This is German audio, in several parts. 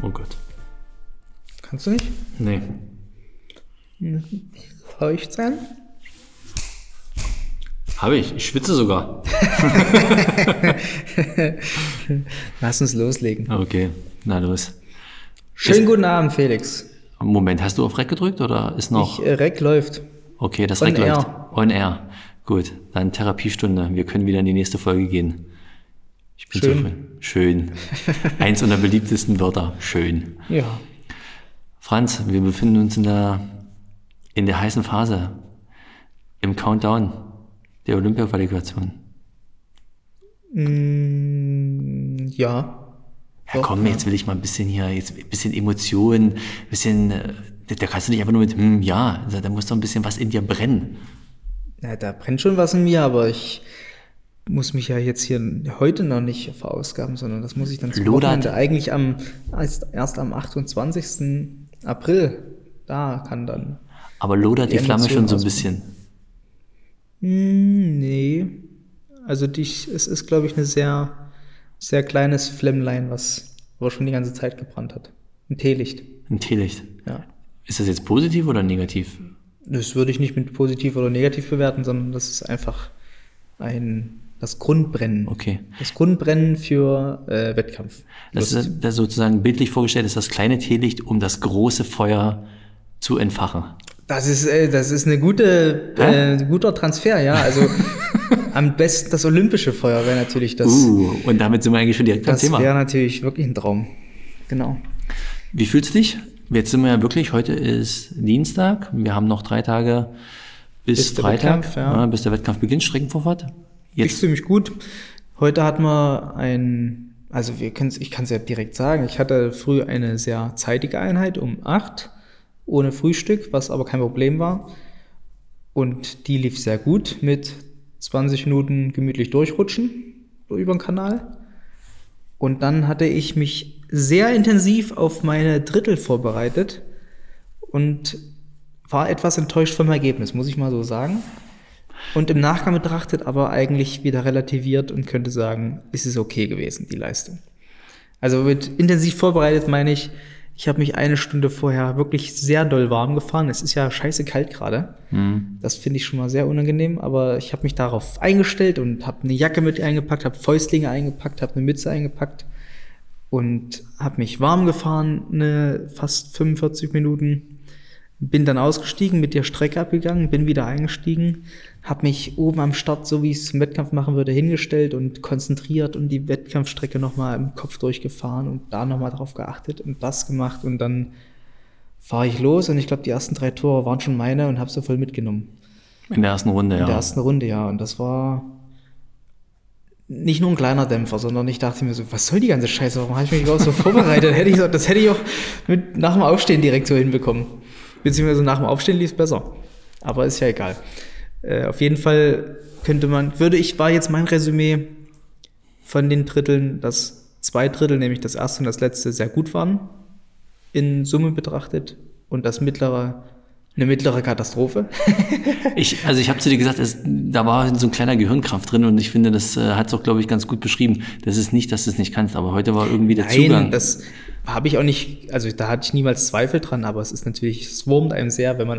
Oh Gott. Kannst du nicht? Nee. Feucht sein? Habe ich. Ich schwitze sogar. Lass uns loslegen. Okay, na los. Schönen guten Abend, Felix. Moment, hast du auf Rec gedrückt oder ist noch... Rec läuft. Okay, das On Rec läuft. air. On air. Gut, dann Therapiestunde. Wir können wieder in die nächste Folge gehen. Ich bin Schön. zufrieden. Schön. Eins unserer beliebtesten Wörter. Schön. Ja. Franz, wir befinden uns in der heißen Phase. Im Countdown der Olympia-Qualifikation. Ja. Ja, Doch, komm, jetzt will ich mal ein bisschen hier, jetzt ein bisschen Emotionen, ein bisschen, da kannst du nicht einfach nur mit, ja, also da muss doch ein bisschen was in dir brennen. Ja, da brennt schon was in mir, aber ich muss mich ja jetzt hier heute noch nicht verausgaben, sondern das muss ich dann zum Lodert. Wochenende. Eigentlich erst am 28. April. Da kann dann. Aber lodert die Die Flamme schon so ein Emotionen bisschen. Nee. Also es ist, glaube ich, eine sehr, sehr kleines Flämmlein, was aber schon die ganze Zeit gebrannt hat. Ein Teelicht. Ein Teelicht. Ja. Ist das jetzt positiv oder negativ? Das würde ich nicht mit positiv oder negativ bewerten, sondern das ist einfach das Grundbrennen. Okay. Das Grundbrennen für Wettkampf. Das ist das sozusagen bildlich vorgestellt, ist das kleine Teelicht, um das große Feuer zu entfachen. Das ist eine guter Transfer, ja. Also am besten das olympische Feuer wäre natürlich das. Und damit sind wir eigentlich schon direkt beim Das Thema. wäre natürlich wirklich ein Traum. Genau. Wie fühlst du dich? Jetzt sind wir ja wirklich, heute ist Dienstag, wir haben noch 3 Tage bis der Freitag, Wettkampf, ja. Bis der Wettkampf beginnt, Streckenvorfahrt. Ich Jetzt, fühle mich gut. Heute hatten wir ich kann es ja direkt sagen, ich hatte früh eine sehr zeitige Einheit um 8 ohne Frühstück, was aber kein Problem war. Und die lief sehr gut mit 20 Minuten gemütlich durchrutschen über den Kanal. Und dann hatte ich mich sehr intensiv auf meine Drittel vorbereitet und war etwas enttäuscht vom Ergebnis, muss ich mal so sagen. Und im Nachgang betrachtet aber eigentlich wieder relativiert und könnte sagen, ist es okay gewesen, die Leistung. Also mit intensiv vorbereitet meine ich habe mich eine Stunde vorher wirklich sehr doll warm gefahren. Es ist ja scheiße kalt gerade. Das finde ich schon mal sehr unangenehm, aber ich habe mich darauf eingestellt und habe eine Jacke mit eingepackt, habe Fäustlinge eingepackt, habe eine Mütze eingepackt und habe mich warm gefahren, fast 45 Minuten. Bin dann ausgestiegen, mit der Strecke abgegangen, bin wieder eingestiegen, habe mich oben am Start, so wie ich es zum Wettkampf machen würde, hingestellt und konzentriert und die Wettkampfstrecke nochmal im Kopf durchgefahren und da nochmal drauf geachtet und das gemacht und dann fahre ich los und ich glaube, die ersten 3 Tore waren schon meine und habe sie voll mitgenommen. in der ersten Runde, In der ja. ersten Runde, ja. Und das war nicht nur ein kleiner Dämpfer, sondern ich dachte mir so, was soll die ganze Scheiße, warum habe ich mich überhaupt so vorbereitet? Das hätte ich auch nach dem Aufstehen direkt so hinbekommen. Beziehungsweise nach dem Aufstehen lief es besser. Aber ist ja egal. Auf jeden Fall war jetzt mein Resümee von den Dritteln, dass 2 Drittel, nämlich das erste und das letzte, sehr gut waren, in Summe betrachtet. Und das mittlere, eine mittlere Katastrophe. Ich habe zu dir gesagt, da war so ein kleiner Gehirnkrampf drin und ich finde, das hat es auch, glaube ich, ganz gut beschrieben. Das ist nicht, dass du es nicht kannst, aber heute war irgendwie der Zugang. Nein, das habe ich auch nicht, also da hatte ich niemals Zweifel dran, aber es ist natürlich, es wurmt einem sehr, wenn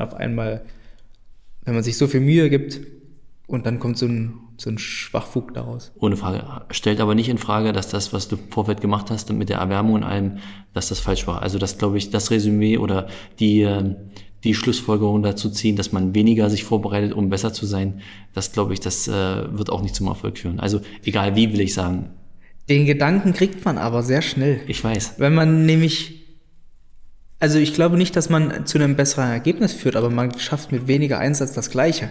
man sich so viel Mühe gibt und dann kommt so ein Schwachfug daraus. Ohne Frage. Stellt aber nicht in Frage, dass das, was du im Vorfeld gemacht hast mit der Erwärmung und allem, dass das falsch war. Also das, glaube ich, das Resümee oder die Schlussfolgerung dazu ziehen, dass man weniger sich vorbereitet, um besser zu sein, das, glaube ich, das wird auch nicht zum Erfolg führen. Also egal wie, will ich sagen. Den Gedanken kriegt man aber sehr schnell. Ich weiß. Wenn man nämlich, also ich glaube nicht, dass man zu einem besseren Ergebnis führt, aber man schafft mit weniger Einsatz das Gleiche.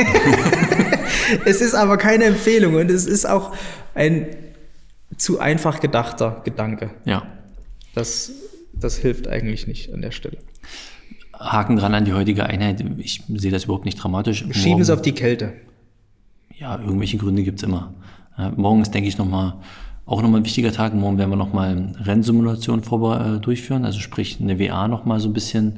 Es ist aber keine Empfehlung und es ist auch ein zu einfach gedachter Gedanke. Ja. Das hilft eigentlich nicht an der Stelle. Haken dran an die heutige Einheit. Ich sehe das überhaupt nicht dramatisch. Schieben es auf die Kälte. Ja, irgendwelche Gründe gibt's immer. Morgen ist, denke ich, auch nochmal ein wichtiger Tag. Morgen werden wir nochmal Rennsimulation durchführen, also sprich eine WA nochmal so ein bisschen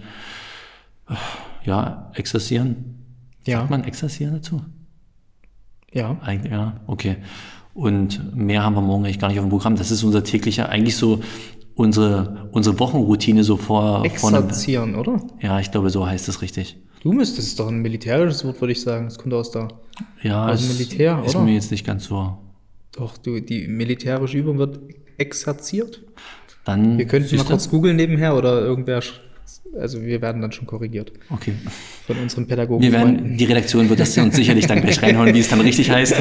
exerzieren. Ja. Sagt man exerzieren dazu? Ja. Eigentlich, ja, okay. Und mehr haben wir morgen eigentlich gar nicht auf dem Programm. Das ist unser täglicher, eigentlich so unsere Wochenroutine so vorne. Exerzieren, oder? Ja, ich glaube, so heißt es richtig. Du müsstest, ist doch ein militärisches Wort, würde ich sagen. Das kommt aus dem Militär, ist oder? mir jetzt nicht ganz so. Doch, die militärische Übung wird exerziert. Dann Wir könnten mal siehst du? kurz googeln nebenher oder irgendwer, also wir werden dann schon korrigiert Okay. von unseren Pädagogen. Die Redaktion wird das uns sicherlich dann gleich reinhauen, wie es dann richtig heißt.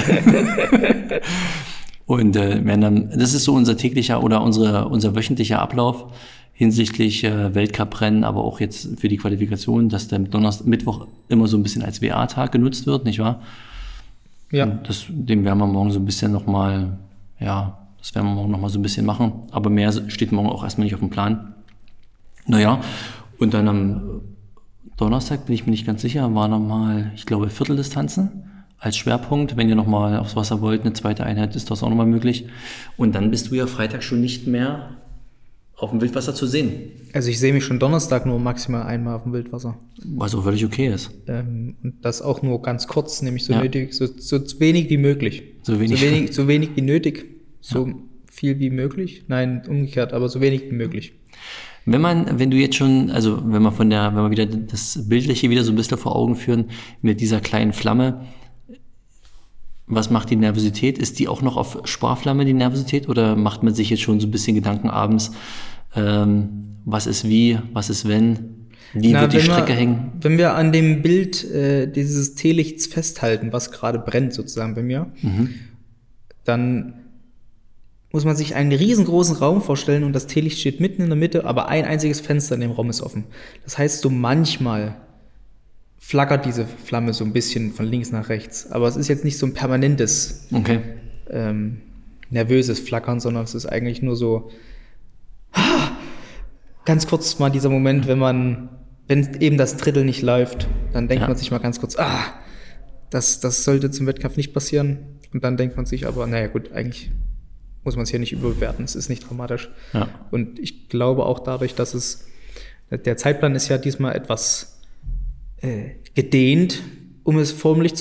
Und das ist so unser täglicher oder unser wöchentlicher Ablauf hinsichtlich Weltcuprennen, aber auch jetzt für die Qualifikation, dass der Mittwoch immer so ein bisschen als WA-Tag genutzt wird, nicht wahr? Ja. Dem werden wir morgen so ein bisschen nochmal, das werden wir morgen nochmal so ein bisschen machen, aber mehr steht morgen auch erstmal nicht auf dem Plan. Naja, und dann am Donnerstag, bin ich mir nicht ganz sicher, war nochmal, ich glaube, Vierteldistanzen als Schwerpunkt. Wenn ihr nochmal aufs Wasser wollt, eine zweite Einheit, ist das auch nochmal möglich. Und dann bist du ja Freitag schon nicht mehr auf dem Wildwasser zu sehen. Also ich sehe mich schon Donnerstag nur maximal einmal auf dem Wildwasser. Was auch völlig okay ist. Und das auch nur ganz kurz, nämlich so Ja. nötig, so wenig wie möglich. So wenig wie nötig, so viel wie möglich. Nein, umgekehrt, aber so wenig wie möglich. Wenn du jetzt schon, also wenn wir wieder das Bildliche wieder so ein bisschen vor Augen führen, mit dieser kleinen Flamme, was macht die Nervosität? Ist die auch noch auf Sparflamme, die Nervosität? Oder macht man sich jetzt schon so ein bisschen Gedanken abends, was ist wie, was ist wenn, wird die Strecke hängen? Wenn wir an dem Bild dieses Teelichts festhalten, was gerade brennt sozusagen bei mir, dann muss man sich einen riesengroßen Raum vorstellen und das Teelicht steht mitten in der Mitte, aber ein einziges Fenster in dem Raum ist offen. Das heißt, so manchmal flackert diese Flamme so ein bisschen von links nach rechts, aber es ist jetzt nicht so ein permanentes, nervöses Flackern, sondern es ist eigentlich nur so ganz kurz mal dieser Moment, wenn eben das Drittel nicht läuft, dann denkt man sich mal ganz kurz, das sollte zum Wettkampf nicht passieren. Und dann denkt man sich aber, naja gut, eigentlich muss man es hier nicht überbewerten, es ist nicht dramatisch. Ja. Und ich glaube auch dadurch, dass der Zeitplan ist ja diesmal etwas gedehnt, um es vorsichtig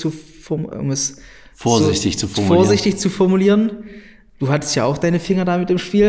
zu formulieren. Du hattest ja auch deine Finger da mit im Spiel.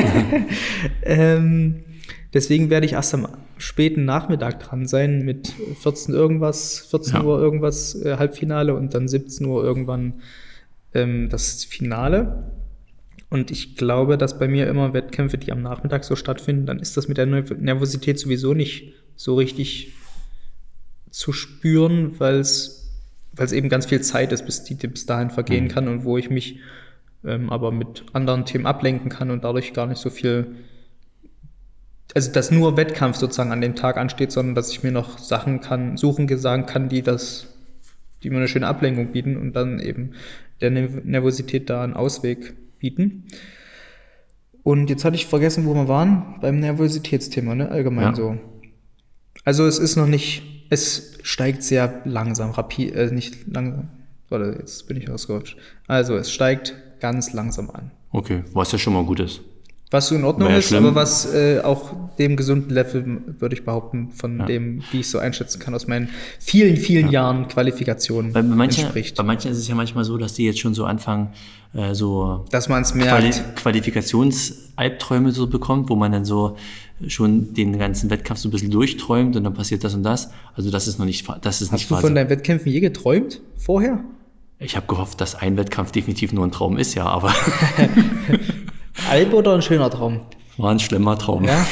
Deswegen werde ich erst am späten Nachmittag dran sein mit 14 Uhr irgendwas Halbfinale und dann 17 Uhr irgendwann das Finale. Und ich glaube, dass bei mir immer Wettkämpfe, die am Nachmittag so stattfinden, dann ist das mit der Nervosität sowieso nicht so richtig zu spüren, weil es eben ganz viel Zeit ist, bis dahin vergehen kann und wo ich mich aber mit anderen Themen ablenken kann und dadurch gar nicht so viel, also dass nur Wettkampf sozusagen an dem Tag ansteht, sondern dass ich mir noch Sachen sagen kann, die mir eine schöne Ablenkung bieten und dann eben der Nervosität da einen Ausweg bieten. Und jetzt hatte ich vergessen, wo wir waren, beim Nervositätsthema, ne? Allgemein so. Also es steigt sehr langsam, nicht langsam. Warte, jetzt bin ich ausgerutscht. Also es steigt ganz langsam an. Okay, was ja schon mal gut ist. Was so in Ordnung ist, aber was auch dem gesunden Level, würde ich behaupten, von dem, wie ich so einschätzen kann, aus meinen vielen, vielen Jahren Qualifikationen entspricht. Bei manchen ist es ja manchmal so, dass die jetzt schon so anfangen, dass man es merkt. Qualifikationsalbträume so bekommt, wo man dann so schon den ganzen Wettkampf so ein bisschen durchträumt und dann passiert das und das. Also das ist noch nicht, das ist nicht Hast du von deinen Wettkämpfen je geträumt vorher? Ich habe gehofft, dass ein Wettkampf definitiv nur ein Traum ist, ja, aber Alb oder ein schöner Traum? War ein schlimmer Traum. Ja?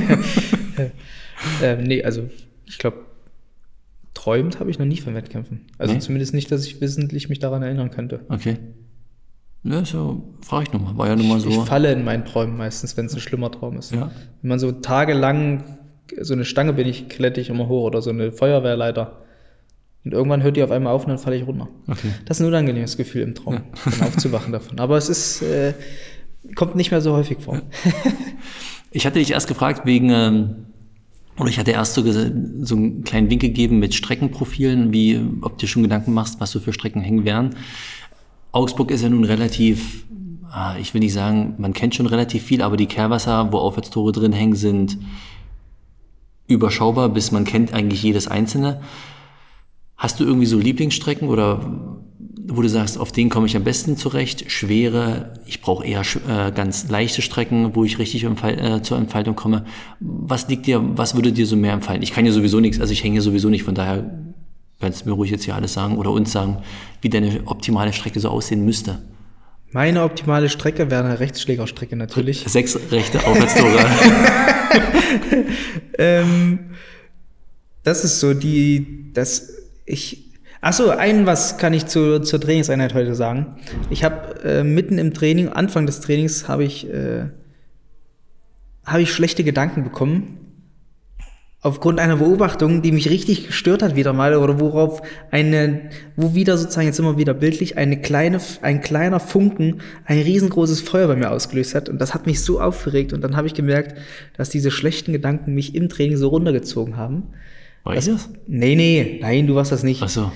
Nee, also ich glaube, träumt habe ich noch nie von Wettkämpfen. Also zumindest nicht, dass ich wissentlich mich daran erinnern könnte. Okay. Ja, so frage ich nochmal. War ja nun mal so. Ich falle in meinen Träumen meistens, wenn es ein schlimmer Traum ist. Ja. Wenn man so tagelang, so eine Stange klette ich immer hoch oder so eine Feuerwehrleiter. Und irgendwann hört die auf einmal auf und dann falle ich runter. Okay. Das ist ein unangenehmes Gefühl im Traum, dann aufzuwachen davon. Aber es ist, kommt nicht mehr so häufig vor. Ich hatte dich erst gefragt oder ich hatte erst so einen kleinen Wink gegeben mit Streckenprofilen, ob du dir schon Gedanken machst, was so für Strecken hängen werden. Augsburg ist ja nun relativ, ich will nicht sagen, man kennt schon relativ viel, aber die Kehrwasser, wo Aufwärtstore drin hängen, sind überschaubar, bis man kennt eigentlich jedes einzelne. Hast du irgendwie so Lieblingsstrecken oder wo du sagst, auf den komme ich am besten zurecht, schwere, ich brauche eher ganz leichte Strecken, wo ich richtig zur Entfaltung komme. Was würde dir so mehr empfallen? Ich kann ja sowieso nichts, also ich hänge sowieso nicht, von daher kannst du mir ruhig jetzt hier alles sagen oder uns sagen, wie deine optimale Strecke so aussehen müsste. Meine optimale Strecke wäre eine Rechtsschlägerstrecke natürlich. 6 rechte Aufwärtstore. Das ist so was kann ich zur Trainingseinheit heute sagen. Ich habe mitten im Training, Anfang des Trainings, habe ich schlechte Gedanken bekommen. Aufgrund einer Beobachtung, die mich richtig gestört hat wieder mal, oder wo wieder sozusagen, jetzt immer wieder bildlich, ein kleiner Funken ein riesengroßes Feuer bei mir ausgelöst hat. Und das hat mich so aufgeregt. Und dann habe ich gemerkt, dass diese schlechten Gedanken mich im Training so runtergezogen haben. War ich das? Nein, du warst das nicht. Ach so.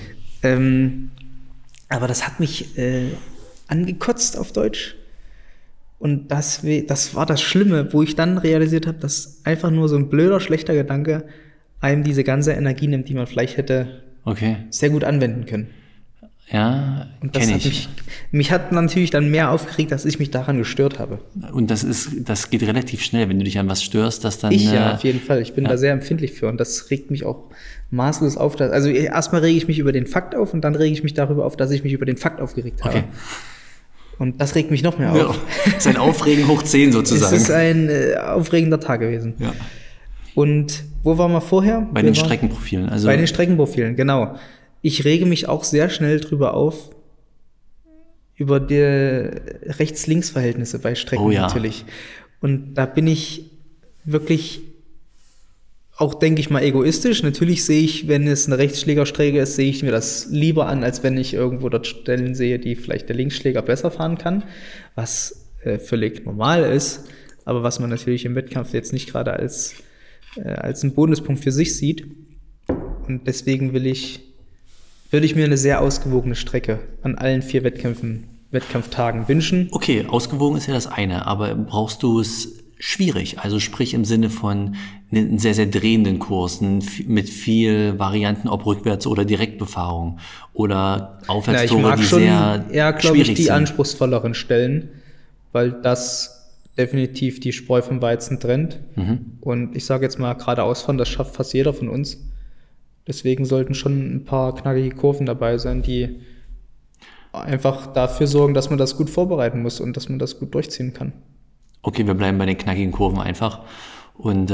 Aber das hat mich angekotzt auf Deutsch. Und das war das Schlimme, wo ich dann realisiert habe, dass einfach nur so ein blöder, schlechter Gedanke einem diese ganze Energie nimmt, die man vielleicht hätte sehr gut anwenden können. Ja, kenne ich. Mich hat natürlich dann mehr aufgeregt, dass ich mich daran gestört habe. Und das geht relativ schnell, wenn du dich an was störst, dass dann... Ja, auf jeden Fall. Ich bin da sehr empfindlich für und das regt mich auch maßlos auf. Also erstmal rege ich mich über den Fakt auf und dann rege ich mich darüber auf, dass ich mich über den Fakt aufgeregt habe. Okay. Und das regt mich noch mehr auf. Ja, ist ein Aufregen hoch 10 sozusagen. Es ist ein aufregender Tag gewesen. Ja. Und wo waren wir vorher? Bei den Streckenprofilen. Bei den Streckenprofilen, genau. Ich rege mich auch sehr schnell drüber auf, über die Rechts-Links-Verhältnisse bei Strecken natürlich. Und da bin ich wirklich auch, denke ich mal, egoistisch. Natürlich sehe ich, wenn es eine Rechtsschlägerstrecke ist, sehe ich mir das lieber an, als wenn ich irgendwo dort Stellen sehe, die vielleicht der Linksschläger besser fahren kann, was völlig normal ist, aber was man natürlich im Wettkampf jetzt nicht gerade als einen Bonuspunkt für sich sieht. Und deswegen würde ich mir eine sehr ausgewogene Strecke an allen 4 Wettkampftagen wünschen. Okay, ausgewogen ist ja das eine, aber brauchst du es schwierig, also sprich im Sinne von einen sehr, sehr drehenden Kurs, mit viel Varianten, ob rückwärts oder Direktbefahrung oder Aufwärtstore, die sehr schwierig sind. Ja, glaube ich, die anspruchsvolleren Stellen, weil das definitiv die Spreu vom Weizen trennt. Und ich sage jetzt mal, geradeaus fahren, das schafft fast jeder von uns. Deswegen sollten schon ein paar knackige Kurven dabei sein, die einfach dafür sorgen, dass man das gut vorbereiten muss und dass man das gut durchziehen kann. Okay, wir bleiben bei den knackigen Kurven einfach. Und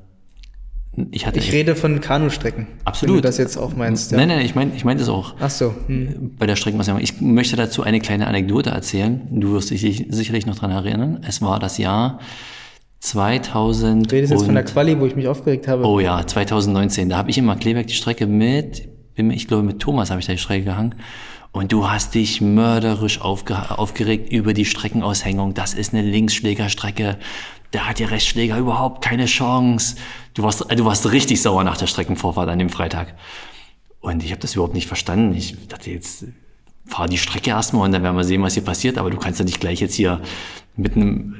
ich rede von Kanustrecken. Absolut. Wenn du das jetzt auch meinst. Ja. Nein, ich meine das auch. Ach so. Bei der Streckenmaßnahme. Ich möchte dazu eine kleine Anekdote erzählen. Du wirst dich sicherlich noch dran erinnern. Es war das Jahr 2000. Du redest jetzt von der Quali, wo ich mich aufgeregt habe. Oh ja, 2019. Da habe ich in Markkleeberg die Strecke mit Thomas habe ich da die Strecke gehangen. Und du hast dich mörderisch aufgeregt über die Streckenaushängung. Das ist eine Linksschlägerstrecke. Da hat der Rechtsschläger überhaupt keine Chance. Du warst richtig sauer nach der Streckenvorfahrt an dem Freitag. Und ich habe das überhaupt nicht verstanden. Ich dachte, jetzt fahr die Strecke erstmal und dann werden wir sehen, was hier passiert. Aber du kannst ja nicht gleich jetzt hier mit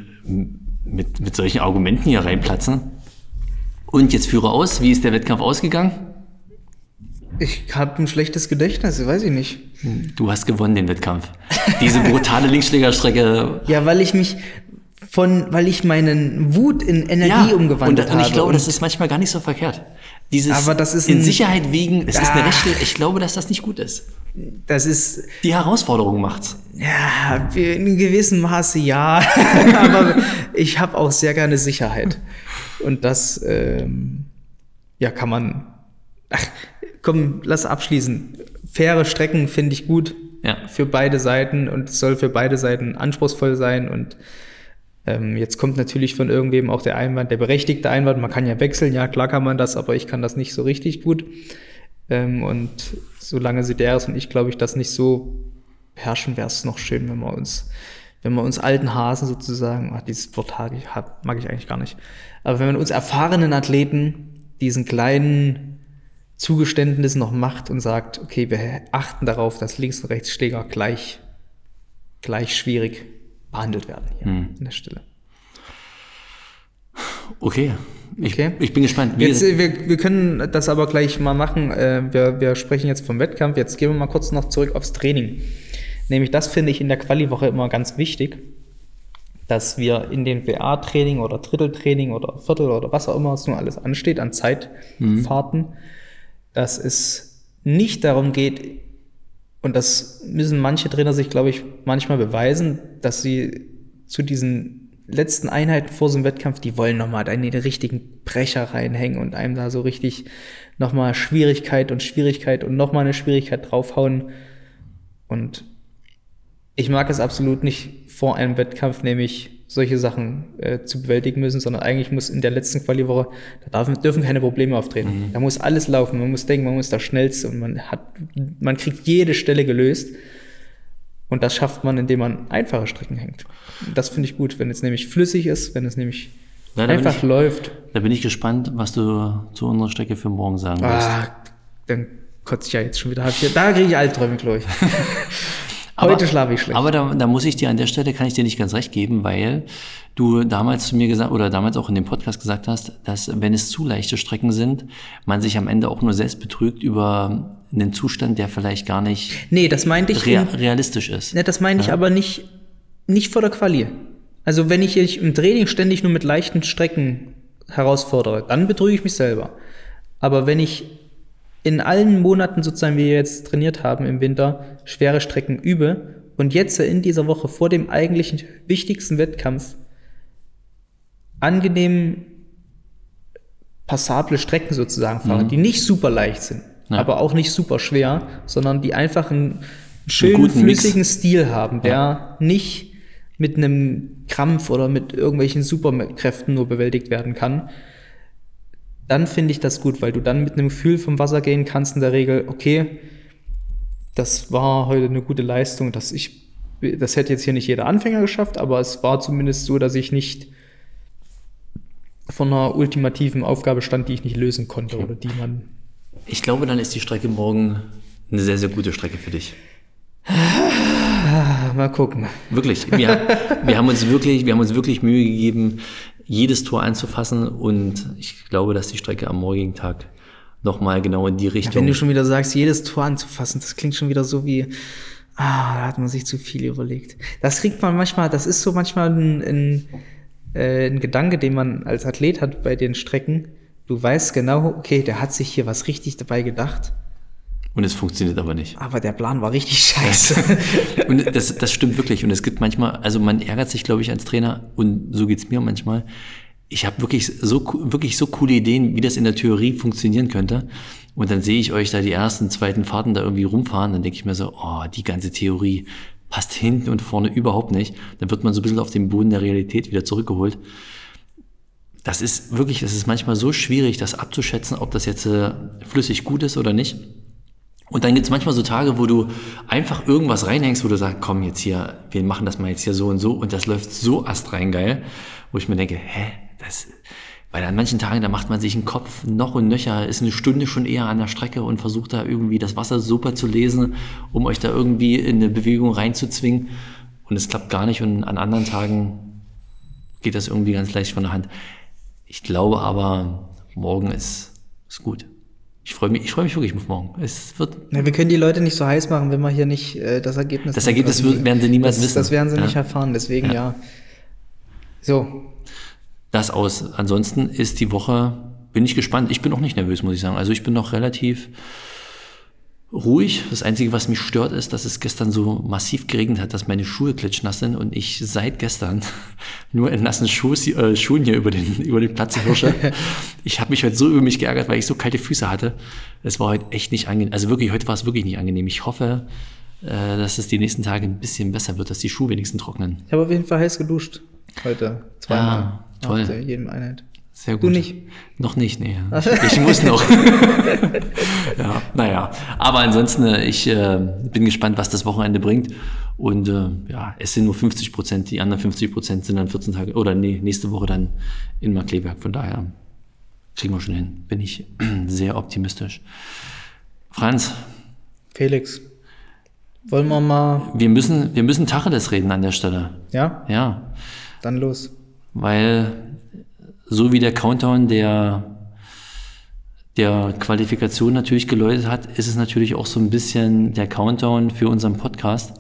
solchen Argumenten hier reinplatzen. Und jetzt führe aus, wie ist der Wettkampf ausgegangen? Ich habe ein schlechtes Gedächtnis, weiß ich nicht. Du hast gewonnen den Wettkampf. Diese brutale Linksschlägerstrecke. Ja, weil ich meinen Wut in Energie umgewandelt habe. Und ich glaube, das ist manchmal gar nicht so verkehrt. Aber das ist in Sicherheit wiegen, es ist eine Rechtsschläger. Ich glaube, dass das nicht gut ist. Das ist... Die Herausforderung macht's. Ja, in gewissem Maße ja. Aber ich habe auch sehr gerne Sicherheit. Und das, kann man... Ach, komm, lass abschließen. Faire Strecken finde ich gut für beide Seiten und es soll für beide Seiten anspruchsvoll sein. Und jetzt kommt natürlich von irgendwem auch der Einwand, der berechtigte Einwand, man kann ja wechseln, ja klar kann man das, aber ich kann das nicht so richtig gut. Und solange Sideris und ich, glaube ich, das nicht so beherrschen, wäre es noch schön, wenn wir uns alten Hasen sozusagen, dieses Wort mag ich eigentlich gar nicht, aber wenn man uns erfahrenen Athleten diesen kleinen Zugeständnis noch macht und sagt, okay, wir achten darauf, dass Links- und Rechtsschläger gleich schwierig behandelt werden hier an der Stelle. Okay, Okay. Ich bin gespannt. Jetzt, wir können das aber gleich mal machen. Wir sprechen jetzt vom Wettkampf. Jetzt gehen wir mal kurz noch zurück aufs Training. Nämlich das finde ich in der Quali-Woche immer ganz wichtig, dass wir in den WA-Training oder Dritteltraining oder Viertel oder was auch immer es nun alles ansteht an Zeitfahrten, dass es nicht darum geht, und das müssen manche Trainer sich, glaube ich, manchmal beweisen, dass sie zu diesen letzten Einheiten vor so einem Wettkampf, die wollen nochmal da in den richtigen Brecher reinhängen und einem da so richtig nochmal Schwierigkeit und nochmal eine Schwierigkeit draufhauen. Und ich mag es absolut nicht vor einem Wettkampf, nämlich solche Sachen zu bewältigen müssen, sondern eigentlich muss in der letzten Quali-Woche, dürfen keine Probleme auftreten. Da muss alles laufen, man muss denken, man muss das Schnellste und man kriegt jede Stelle gelöst. Und das schafft man, indem man einfache Strecken hängt. Das finde ich gut, wenn es nämlich flüssig ist, wenn es nämlich einfach läuft. Da bin ich gespannt, was du zu unserer Strecke für morgen sagen wirst. Dann kotze ich ja jetzt schon wieder. Da kriege ich Albträume, glaube ich. Heute schlafe ich schlecht. Aber da muss ich dir an der Stelle, kann ich dir nicht ganz recht geben, weil du damals zu mir gesagt, oder damals auch in dem Podcast gesagt hast, dass wenn es zu leichte Strecken sind, man sich am Ende auch nur selbst betrügt über einen Zustand, der vielleicht gar nicht das meinte ich realistisch ist. Ne, das meine ich aber nicht vor der Quali. Also wenn ich im Training ständig nur mit leichten Strecken herausfordere, dann betrüge ich mich selber. Aber wenn ich in allen Monaten sozusagen, wie wir jetzt trainiert haben im Winter, schwere Strecken übe und jetzt in dieser Woche vor dem eigentlichen wichtigsten Wettkampf angenehm passable Strecken sozusagen fahre, die nicht super leicht sind, aber auch nicht super schwer, sondern die einfach einen schönen, flüssigen Stil haben, der nicht mit einem Krampf oder mit irgendwelchen Superkräften nur bewältigt werden kann, dann finde ich das gut, weil du dann mit einem Gefühl vom Wasser gehen kannst in der Regel, okay, das war heute eine gute Leistung, das hätte jetzt hier nicht jeder Anfänger geschafft, aber es war zumindest so, dass ich nicht vor einer ultimativen Aufgabe stand, die ich nicht lösen konnte oder die man... Ich glaube, dann ist die Strecke morgen eine sehr, sehr gute Strecke für dich. Mal gucken. Wirklich. Wir haben uns wirklich Mühe gegeben, jedes Tor anzufassen und ich glaube, dass die Strecke am morgigen Tag nochmal genau in die Richtung... Ja, wenn du schon wieder sagst, jedes Tor anzufassen, das klingt schon wieder so wie, da hat man sich zu viel überlegt. Das kriegt man manchmal, das ist so manchmal ein Gedanke, den man als Athlet hat bei den Strecken. Du weißt genau, okay, der hat sich hier was richtig dabei gedacht. Und es funktioniert aber nicht. Aber der Plan war richtig scheiße. Und das stimmt wirklich. Und es gibt manchmal, also man ärgert sich, glaube ich, als Trainer, und so geht's mir manchmal. Ich habe wirklich so coole Ideen, wie das in der Theorie funktionieren könnte. Und dann sehe ich euch da die ersten, zweiten Fahrten da irgendwie rumfahren. Dann denke ich mir so, die ganze Theorie passt hinten und vorne überhaupt nicht. Dann wird man so ein bisschen auf den Boden der Realität wieder zurückgeholt. Das ist manchmal so schwierig, das abzuschätzen, ob das jetzt flüssig gut ist oder nicht. Und dann gibt's manchmal so Tage, wo du einfach irgendwas reinhängst, wo du sagst, komm jetzt hier, wir machen das mal jetzt hier so und das läuft so astrein geil, wo ich mir denke, weil an manchen Tagen, da macht man sich einen Kopf noch und nöcher, ist eine Stunde schon eher an der Strecke und versucht da irgendwie das Wasser super zu lesen, um euch da irgendwie in eine Bewegung reinzuzwingen, und es klappt gar nicht, und an anderen Tagen geht das irgendwie ganz leicht von der Hand. Ich glaube aber, morgen ist gut. Ich freue mich wirklich auf morgen. Wir können die Leute nicht so heiß machen, wenn wir hier nicht das Ergebnis... Das Ergebnis werden sie niemals wissen. Das werden sie nicht erfahren, deswegen ja. So. Das aus. Ansonsten ist die Woche, bin ich gespannt. Ich bin auch nicht nervös, muss ich sagen. Also ich bin noch relativ ruhig. Das Einzige, was mich stört, ist, dass es gestern so massiv geregnet hat, dass meine Schuhe klitschnass sind und ich seit gestern nur in nassen Schuhen hier über den Platz hirsche. Ich habe mich heute so über mich geärgert, weil ich so kalte Füße hatte. Es war heute echt nicht angenehm. Also wirklich, heute war es wirklich nicht angenehm. Ich hoffe, dass es die nächsten Tage ein bisschen besser wird, dass die Schuhe wenigstens trocknen. Ich habe auf jeden Fall heiß geduscht heute. Zweimal. Ja, toll. Nach jedem Einheit. Sehr gut. Du nicht? Noch nicht, nee. Ich muss noch. Ja, naja. Aber ansonsten, ich bin gespannt, was das Wochenende bringt. Und es sind nur 50%. Die anderen 50% sind dann 14 Tage, oder nächste Woche dann in Markkleeberg. Von daher kriegen wir schon hin. Bin ich sehr optimistisch. Franz. Felix. Wollen wir mal... Wir müssen Tacheles reden an der Stelle. Ja? Ja. Dann los. Weil so wie der Countdown der Qualifikation natürlich geläutet hat, ist es natürlich auch so ein bisschen der Countdown für unseren Podcast.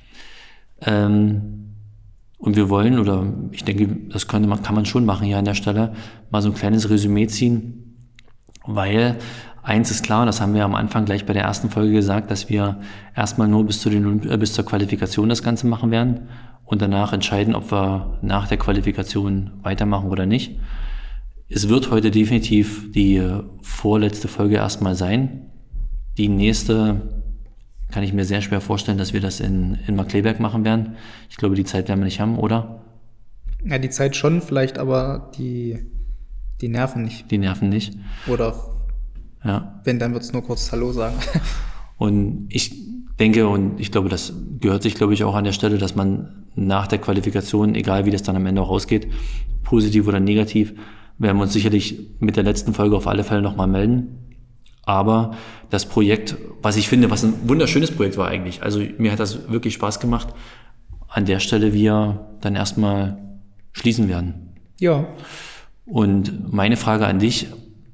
Und wir wollen, oder ich denke, das kann man schon machen hier an der Stelle, mal so ein kleines Resümee ziehen, weil eins ist klar, das haben wir am Anfang gleich bei der ersten Folge gesagt, dass wir erstmal nur bis zur Qualifikation das Ganze machen werden und danach entscheiden, ob wir nach der Qualifikation weitermachen oder nicht. Es wird heute definitiv die vorletzte Folge erstmal sein. Die nächste kann ich mir sehr schwer vorstellen, dass wir das in Markkleeberg machen werden. Ich glaube, die Zeit werden wir nicht haben, oder? Ja, die Zeit schon, vielleicht, aber die Nerven nicht. Die Nerven nicht. Oder ja. Wenn, dann wird es nur kurz Hallo sagen. Und ich denke, und ich glaube, das gehört sich, glaube ich, auch an der Stelle, dass man nach der Qualifikation, egal wie das dann am Ende auch rausgeht, positiv oder negativ, werden wir uns sicherlich mit der letzten Folge auf alle Fälle nochmal melden. Aber das Projekt, was ich finde, was ein wunderschönes Projekt war eigentlich, also mir hat das wirklich Spaß gemacht, an der Stelle wir dann erstmal schließen werden. Ja. Und meine Frage an dich,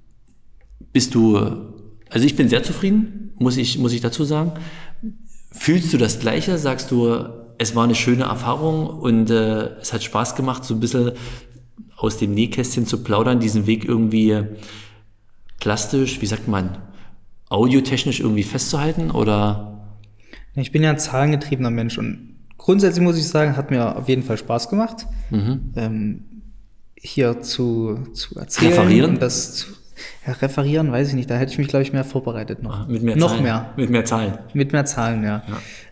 also ich bin sehr zufrieden, muss ich dazu sagen. Fühlst du das Gleiche? Sagst du, es war eine schöne Erfahrung und es hat Spaß gemacht, so ein bisschen aus dem Nähkästchen zu plaudern, diesen Weg irgendwie plastisch, wie sagt man, audiotechnisch irgendwie festzuhalten, oder? Ich bin ja ein zahlengetriebener Mensch und grundsätzlich muss ich sagen, hat mir auf jeden Fall Spaß gemacht, hier zu erzählen. Referieren? Und referieren, weiß ich nicht, da hätte ich mich, glaube ich, mehr vorbereitet noch. Mit mehr noch Zahlen. mehr. Mit mehr Zahlen. Mit mehr Zahlen, ja.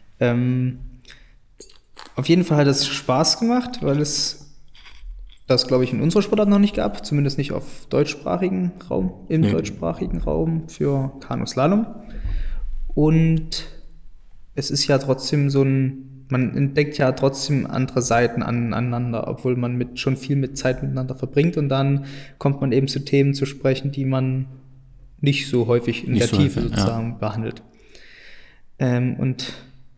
Auf jeden Fall hat es Spaß gemacht, weil es das, glaube ich, in unserer Sportart noch nicht gab, zumindest nicht auf deutschsprachigen Raum, deutschsprachigen Raum für Kanuslalom. Und es ist ja trotzdem man entdeckt ja trotzdem andere Seiten aneinander, obwohl man schon viel Zeit miteinander verbringt und dann kommt man eben zu Themen zu sprechen, die man nicht so häufig in der Tiefe sozusagen behandelt. Und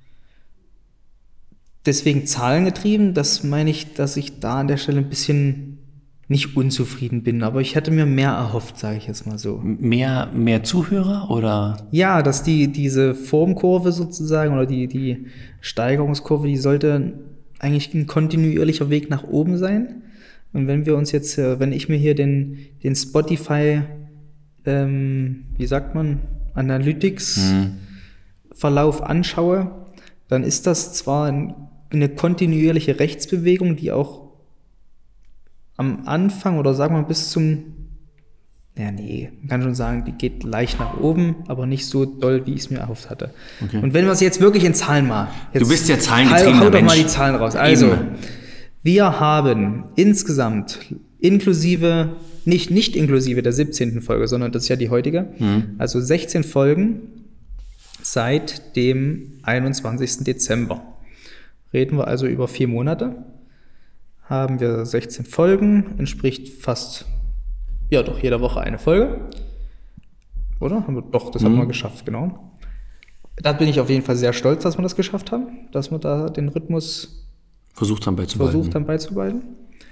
deswegen zahlengetrieben, das meine ich, dass ich da an der Stelle ein bisschen nicht unzufrieden bin, aber ich hätte mir mehr erhofft, sage ich jetzt mal so. Mehr Zuhörer, oder? Ja, dass diese Formkurve sozusagen oder die Steigerungskurve, die sollte eigentlich ein kontinuierlicher Weg nach oben sein. Und wenn wir uns jetzt, wenn ich mir hier den Spotify, wie sagt man, Analytics-Verlauf anschaue, dann ist das zwar eine kontinuierliche Rechtsbewegung, die auch am Anfang oder sagen wir bis zum, man kann schon sagen, die geht leicht nach oben, aber nicht so doll, wie ich es mir erhofft hatte. Okay. Und wenn wir es jetzt wirklich in Zahlen machen. Du bist ja zahlengetriebener Mensch. Hau doch mal die Zahlen raus. Also, wir haben insgesamt inklusive, nicht inklusive der 17. Folge, sondern das ist ja die heutige, also 16 Folgen seit dem 21. Dezember. Reden wir also über 4 Monate. Haben wir 16 Folgen, entspricht fast, jeder Woche eine Folge. Oder? Das haben wir geschafft, genau. Da bin ich auf jeden Fall sehr stolz, dass wir das geschafft haben, dass wir da den Rhythmus versucht haben beizubehalten.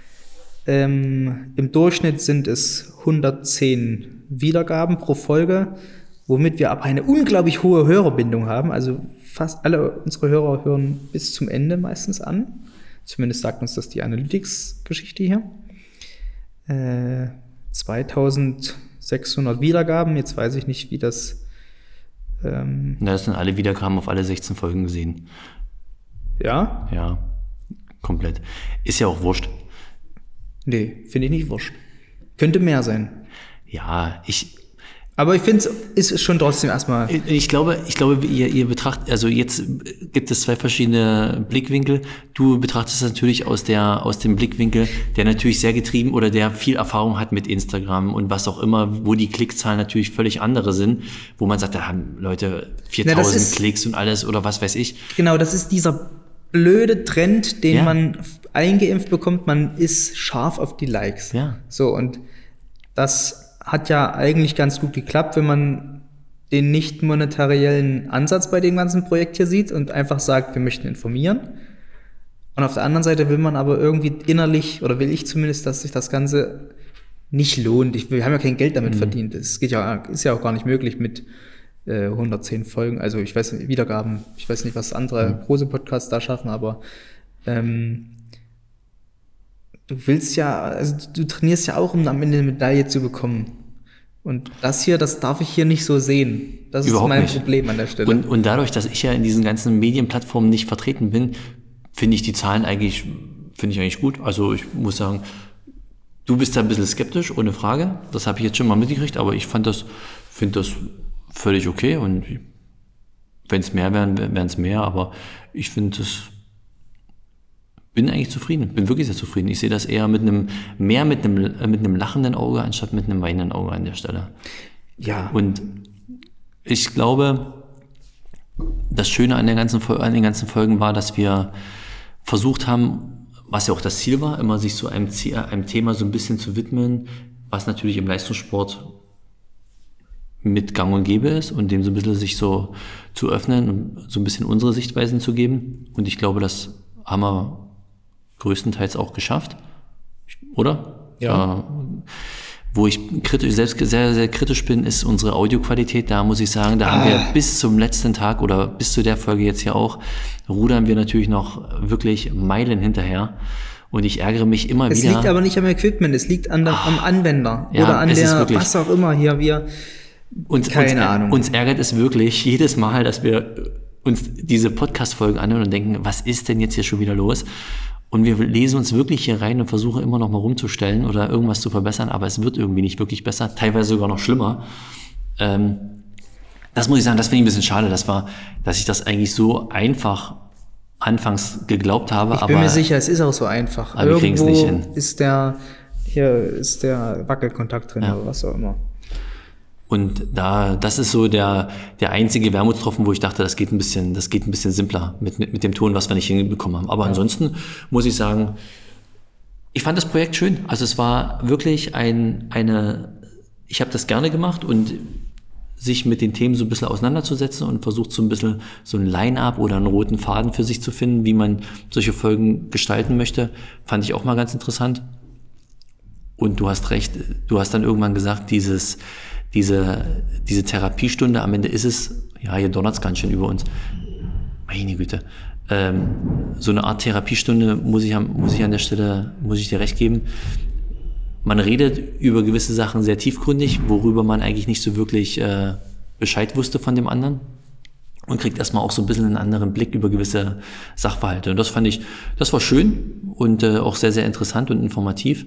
Im Durchschnitt sind es 110 Wiedergaben pro Folge, womit wir aber eine unglaublich hohe Hörerbindung haben. Also fast alle unsere Hörer hören bis zum Ende meistens an. Zumindest sagt uns das die Analytics-Geschichte hier. 2600 Wiedergaben. Jetzt weiß ich nicht, wie das... das sind alle Wiedergaben auf alle 16 Folgen gesehen. Ja? Ja, komplett. Ist ja auch wurscht. Nee, finde ich nicht wurscht. Könnte mehr sein. Ja, aber ich finde, es ist schon trotzdem erstmal... Ich glaube, ihr betrachtet, also jetzt gibt es 2 verschiedene Blickwinkel. Du betrachtest das natürlich aus dem Blickwinkel, der natürlich sehr getrieben oder der viel Erfahrung hat mit Instagram und was auch immer, wo die Klickzahlen natürlich völlig andere sind, wo man sagt, da haben Leute 4000 Klicks und alles oder was weiß ich. Genau, das ist dieser blöde Trend, den man eingeimpft bekommt, man ist scharf auf die Likes. Ja. So, und das hat ja eigentlich ganz gut geklappt, wenn man den nicht monetariellen Ansatz bei dem ganzen Projekt hier sieht und einfach sagt, wir möchten informieren. Und auf der anderen Seite will man aber irgendwie innerlich, oder will ich zumindest, dass sich das Ganze nicht lohnt. Wir haben ja kein Geld damit verdient. Das ist ja auch gar nicht möglich mit 110 Folgen. Also ich weiß nicht, Wiedergaben, ich weiß nicht, was andere große Podcasts da schaffen, aber du willst ja, also du trainierst ja auch, um am Ende eine Medaille zu bekommen. Und das darf ich hier nicht so sehen. Das Überhaupt ist mein nicht. Problem an der Stelle. Und dadurch, dass ich ja in diesen ganzen Medienplattformen nicht vertreten bin, finde ich die Zahlen eigentlich gut. Also ich muss sagen, du bist da ein bisschen skeptisch, ohne Frage. Das habe ich jetzt schon mal mitgekriegt, aber ich finde das völlig okay. Und wenn es mehr wären es mehr, aber ich bin eigentlich zufrieden, bin wirklich sehr zufrieden. Ich sehe das eher mit einem lachenden Auge, anstatt mit einem weinenden Auge an der Stelle. Ja. Und ich glaube, das Schöne an den ganzen Folgen war, dass wir versucht haben, was ja auch das Ziel war, immer sich so einem Thema so ein bisschen zu widmen, was natürlich im Leistungssport mit gang und gäbe ist und dem so ein bisschen sich so zu öffnen und so ein bisschen unsere Sichtweisen zu geben. Und ich glaube, das haben wir größtenteils auch geschafft, oder? Ja. Wo ich selbst sehr, sehr kritisch bin, ist unsere Audioqualität. Da muss ich sagen, da haben wir bis zum letzten Tag oder bis zu der Folge jetzt hier auch, rudern wir natürlich noch wirklich Meilen hinterher. Und ich ärgere mich immer wieder. Es liegt aber nicht am Equipment, es liegt am Anwender ja, oder an wirklich, was auch immer hier. Keine Ahnung. Uns ärgert es wirklich jedes Mal, dass wir uns diese Podcast-Folgen anhören und denken, was ist denn jetzt hier schon wieder los? Und wir lesen uns wirklich hier rein und versuchen immer noch mal rumzustellen oder irgendwas zu verbessern, aber es wird irgendwie nicht wirklich besser, teilweise sogar noch schlimmer. Das muss ich sagen, das finde ich ein bisschen schade, dass ich das eigentlich so einfach anfangs geglaubt habe. Ich bin mir sicher, es ist auch so einfach. Aber wir kriegen es nicht hin. Ist der Wackelkontakt drin oder was auch immer. Und das ist so der einzige Wermutstropfen, wo ich dachte, das geht ein bisschen simpler mit dem Ton, was wir nicht hinbekommen haben. Aber ansonsten muss ich sagen, ich fand das Projekt schön. Also es war wirklich ich habe das gerne gemacht und sich mit den Themen so ein bisschen auseinanderzusetzen und versucht so ein bisschen so ein Line-Up oder einen roten Faden für sich zu finden, wie man solche Folgen gestalten möchte, fand ich auch mal ganz interessant. Und du hast recht, du hast dann irgendwann gesagt, diese Therapiestunde, am Ende ist es, ja, hier donnert's ganz schön über uns. Meine Güte. So eine Art Therapiestunde muss ich an der Stelle dir recht geben. Man redet über gewisse Sachen sehr tiefgründig, worüber man eigentlich nicht so wirklich Bescheid wusste von dem anderen und kriegt erstmal auch so ein bisschen einen anderen Blick über gewisse Sachverhalte. Und das war schön und auch sehr, sehr interessant und informativ.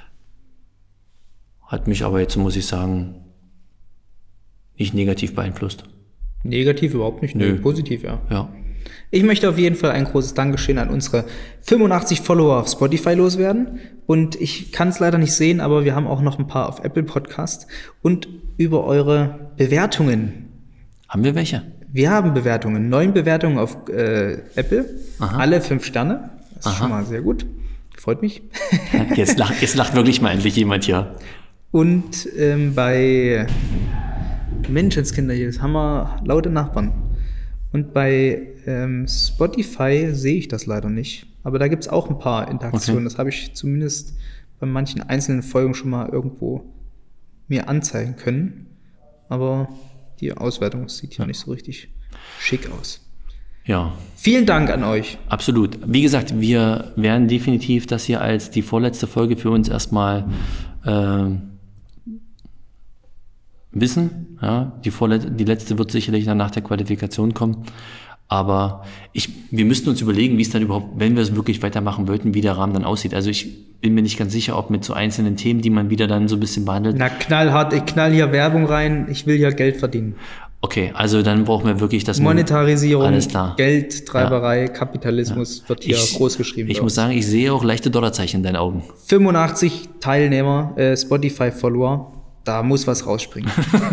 Hat mich aber jetzt, muss ich sagen, nicht negativ beeinflusst. Negativ überhaupt nicht, Nö. Positiv, ja. Ja. Ich möchte auf jeden Fall ein großes Dankeschön an unsere 85 Follower auf Spotify loswerden. Und ich kann es leider nicht sehen, aber wir haben auch noch ein paar auf Apple Podcast. Und über eure Bewertungen. Haben wir welche? Wir haben Bewertungen. 9 Bewertungen auf Apple. Aha. Alle 5 Sterne. Das ist Aha. schon mal sehr gut. Freut mich. Jetzt lacht wirklich mal endlich jemand hier. Und bei Menschenskinder hier haben wir laute Nachbarn. Und bei Spotify sehe ich das leider nicht. Aber da gibt es auch ein paar Interaktionen. Okay. Das habe ich zumindest bei manchen einzelnen Folgen schon mal irgendwo mir anzeigen können. Aber die Auswertung sieht ja nicht so richtig schick aus. Ja. Vielen Dank an euch. Absolut. Wie gesagt, wir werden definitiv das hier als die vorletzte Folge für uns erstmal wissen. Ja, die letzte wird sicherlich dann nach der Qualifikation kommen. Aber wir müssten uns überlegen, wie es dann überhaupt, wenn wir es wirklich weitermachen wollten, wie der Rahmen dann aussieht. Also ich bin mir nicht ganz sicher, ob mit so einzelnen Themen, die man wieder dann so ein bisschen behandelt. Na, knallhart, ich knall hier Werbung rein, ich will hier Geld verdienen. Okay, also dann brauchen wir wirklich das Monetarisierung, alles klar. Geldtreiberei, ja. Kapitalismus wird hier groß geschrieben. Ich muss sagen, ich sehe auch leichte Dollarzeichen in deinen Augen. 85 Teilnehmer, Spotify-Follower. Da muss was rausspringen.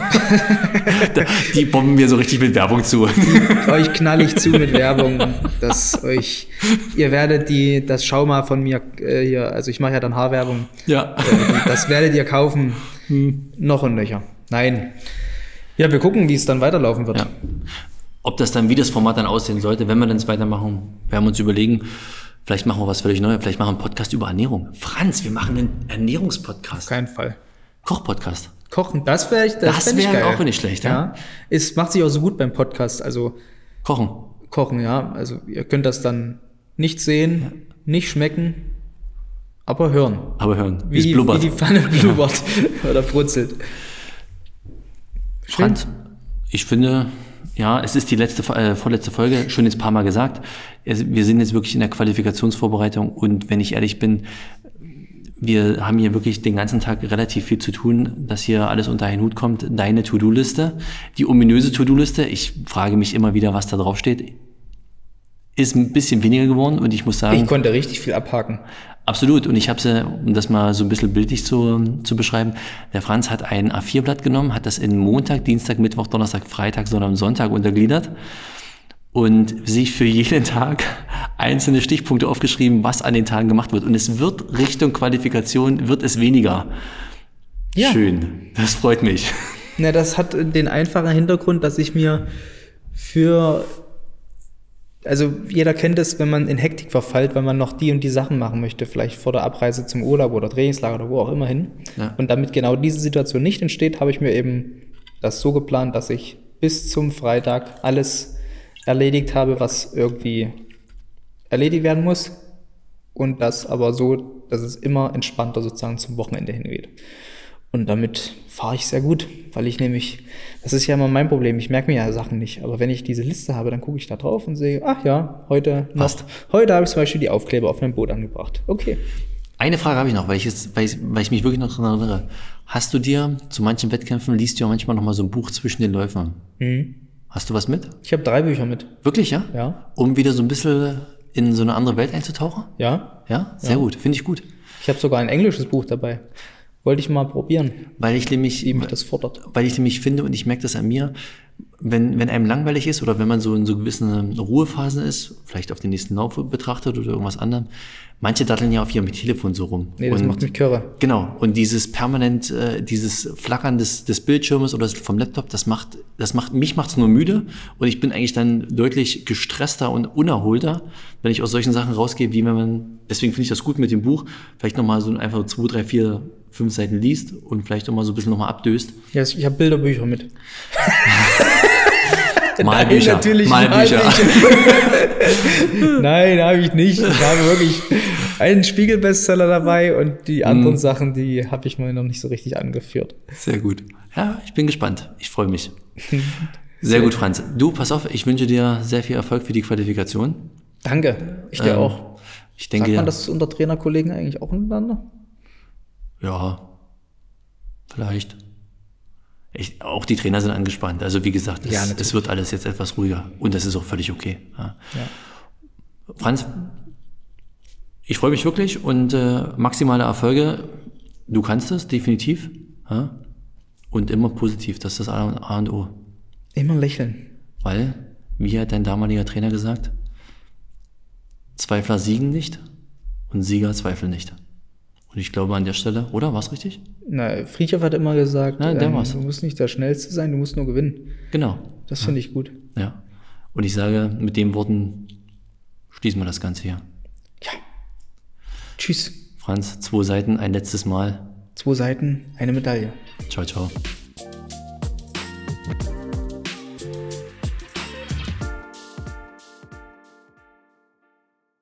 Die bomben mir so richtig mit Werbung zu. Euch knall ich zu mit Werbung, ihr werdet das Schauma von mir hier, also ich mache ja dann Haarwerbung. Ja. Das werdet ihr kaufen. Noch und nöcher. Nein. Ja, wir gucken, wie es dann weiterlaufen wird. Ja. Ob das dann, wie das Format dann aussehen sollte, wenn wir dann weitermachen, werden wir uns überlegen. Vielleicht machen wir was völlig Neues. Vielleicht machen wir einen Podcast über Ernährung. Franz, wir machen einen Ernährungspodcast. Auf keinen Fall. Kochpodcast. Kochen, das wäre wäre auch nicht schlecht, ja. Es macht sich auch so gut beim Podcast, also Kochen, ja. Also ihr könnt das dann nicht sehen, nicht schmecken, aber hören. Wie es blubbert. Wie die Pfanne blubbert oder brutzelt. Franz, ich finde, ja, es ist die vorletzte Folge, schon jetzt ein paar Mal gesagt. Wir sind jetzt wirklich in der Qualifikationsvorbereitung und wenn ich ehrlich bin, wir haben hier wirklich den ganzen Tag relativ viel zu tun, dass hier alles unter einen Hut kommt. Deine To-Do-Liste, die ominöse To-Do-Liste, ich frage mich immer wieder, was da drauf steht, ist ein bisschen weniger geworden und ich muss sagen... Ich konnte richtig viel abhaken. Absolut. Und ich habe sie, um das mal so ein bisschen bildlich zu beschreiben, der Franz hat ein A4-Blatt genommen, hat das in Montag, Dienstag, Mittwoch, Donnerstag, Freitag, Sonntag und Sonntag untergliedert und sich für jeden Tag einzelne Stichpunkte aufgeschrieben, was an den Tagen gemacht wird. Und es wird Richtung Qualifikation, wird es weniger. Ja. Schön. Das freut mich. Na, das hat den einfachen Hintergrund, dass ich mir also jeder kennt es, wenn man in Hektik verfällt, weil man noch die und die Sachen machen möchte, vielleicht vor der Abreise zum Urlaub oder Trainingslager oder wo auch immer hin. Ja. Und damit genau diese Situation nicht entsteht, habe ich mir eben das so geplant, dass ich bis zum Freitag alles erledigt habe, was irgendwie erledigt werden muss. Und das aber so, dass es immer entspannter sozusagen zum Wochenende hingeht. Und damit fahre ich sehr gut, weil ich nämlich, das ist ja immer mein Problem, ich merke mir ja Sachen nicht, aber wenn ich diese Liste habe, dann gucke ich da drauf und sehe, ach ja, heute habe ich zum Beispiel die Aufkleber auf meinem Boot angebracht. Okay. Eine Frage habe ich noch, weil ich mich wirklich noch daran erinnere. Hast du dir zu manchen Wettkämpfen, liest du ja manchmal noch mal so ein Buch zwischen den Läufern? Mhm. Hast du was mit? Ich habe 3 Bücher mit. Wirklich, ja? Ja. Um wieder so ein bisschen in so eine andere Welt einzutauchen? Ja. Ja? Sehr gut, finde ich gut. Ich habe sogar ein englisches Buch dabei. Wollte ich mal probieren. Weil ich nämlich, wie mich das fordert. Weil ich nämlich finde, und ich merke das an mir, wenn einem langweilig ist oder wenn man so in so gewissen Ruhephasen ist, vielleicht auf den nächsten Lauf betrachtet oder irgendwas anderem, manche datteln ja auf ihrem Telefon so rum. Nee, das macht mich kirre. Genau. Und dieses permanent, dieses Flackern des Bildschirmes oder vom Laptop, mich macht's nur müde und ich bin eigentlich dann deutlich gestresster und unerholter, wenn ich aus solchen Sachen rausgehe, wie wenn man, deswegen finde ich das gut mit dem Buch, vielleicht nochmal so einfach 2, 3, 4, 5 Seiten liest und vielleicht auch mal so ein bisschen nochmal abdöst. Ja, ich habe Bilderbücher mit. Malbücher. Nein, natürlich Malbücher. Nein, habe ich nicht. Ich habe wirklich einen Spiegel-Bestseller dabei und die anderen Sachen, die habe ich mal noch nicht so richtig angeführt. Sehr gut. Ja, ich bin gespannt. Ich freue mich. Sehr gut, Franz. Du, pass auf, ich wünsche dir sehr viel Erfolg für die Qualifikation. Danke, ich dir auch. Ich denke, sagt man das unter Trainerkollegen eigentlich auch untereinander? Ja, vielleicht. Auch die Trainer sind angespannt. Also wie gesagt, es wird alles jetzt etwas ruhiger. Und das ist auch völlig okay. Ja. Ja. Franz, ich freue mich wirklich und maximale Erfolge. Du kannst es, definitiv. Ja? Und immer positiv. Das ist das A und O. Immer lächeln. Weil, wie hat dein damaliger Trainer gesagt, Zweifler siegen nicht und Sieger zweifeln nicht. Und ich glaube an der Stelle, oder? War es richtig? Na, Friedhoff hat immer gesagt, der war's. Du musst nicht der Schnellste sein, du musst nur gewinnen. Genau. Das finde ich gut. Ja. Und ich sage, mit den Worten schließen wir das Ganze hier. Ja. Tschüss. Franz, 2 Seiten, ein letztes Mal. 2 Seiten, eine Medaille. Ciao, ciao.